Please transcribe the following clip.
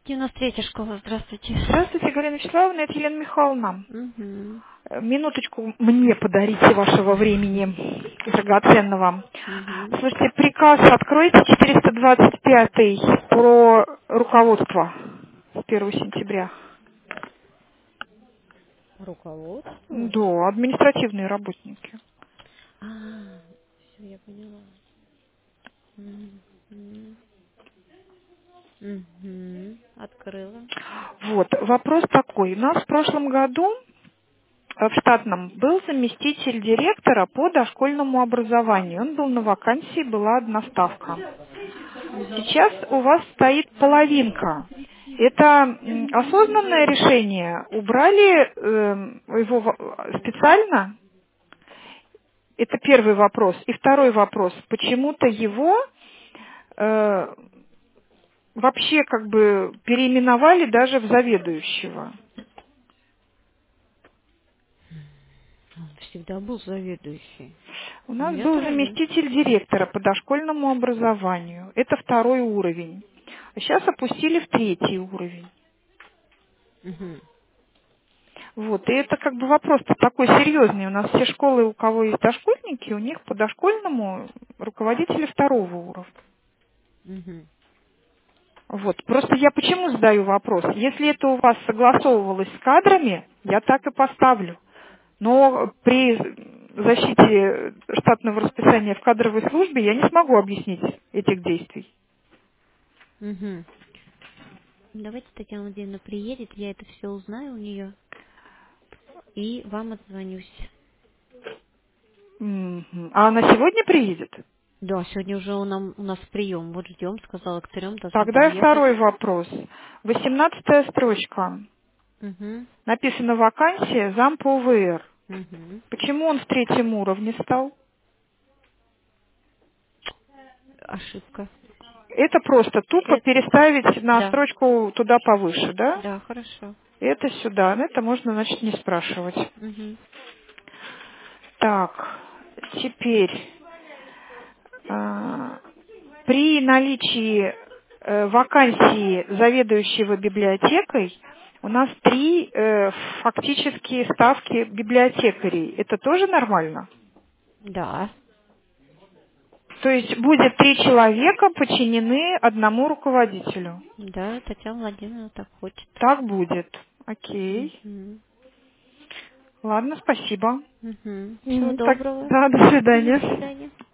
93-я школа, здравствуйте. Здравствуйте, Галина Вячеславовна, это Елена Михайловна. Угу. Минуточку мне подарите вашего времени драгоценного. Угу. Слушайте, приказ откройте 425 про руководство с 1 сентября. Руководство? Да, административные работники. А, все, я поняла. Угу. Угу. Открыла. Вот, вопрос такой. У нас в прошлом году в штатном был заместитель директора по дошкольному образованию. Он был на вакансии, была одна ставка. Угу. Сейчас у вас стоит половинка. Это осознанное решение? Убрали его специально? Это первый вопрос. И второй вопрос. Почему-то его э, вообще как бы переименовали даже в заведующего. Он всегда был заведующий. У нас Нет, был разве? заместитель директора по дошкольному образованию. Это второй уровень. А сейчас опустили в третий уровень. Угу. Вот, и это как бы вопрос-то такой серьезный. У нас все школы, у кого есть дошкольники, у них по дошкольному руководители второго уровня. Угу. Вот, просто я почему задаю вопрос? Если это у вас согласовывалось с кадрами, я так и поставлю. Но при защите штатного расписания в кадровой службе я не смогу объяснить этих действий. Угу. Давайте Татьяна Владимировна приедет, я это все узнаю у нее и вам отзвонюсь. Мгм. А она сегодня приедет? Да, сегодня уже у нас прием. Вот ждем, сказала, к 3 должна Тогда подъехать. второй вопрос. 18-я строчка. Угу. Написано вакансия зам по ОВР. Угу. Почему он в третьем уровне стал? Ошибка. Это просто тупо Это, переставить на да, строчку туда повыше, да? да, хорошо. Это сюда. Это можно, значит, не спрашивать. Угу. Так, теперь а, при наличии вакансии заведующего библиотекой у нас 3 фактически ставки библиотекарей. Это тоже нормально? Да, То есть будет 3 человека подчинены одному руководителю. да, Татьяна Владимировна так хочет. Так будет. Окей. Угу. Ладно, спасибо. Угу. Всего Так, доброго. да, до До свидания. свидания.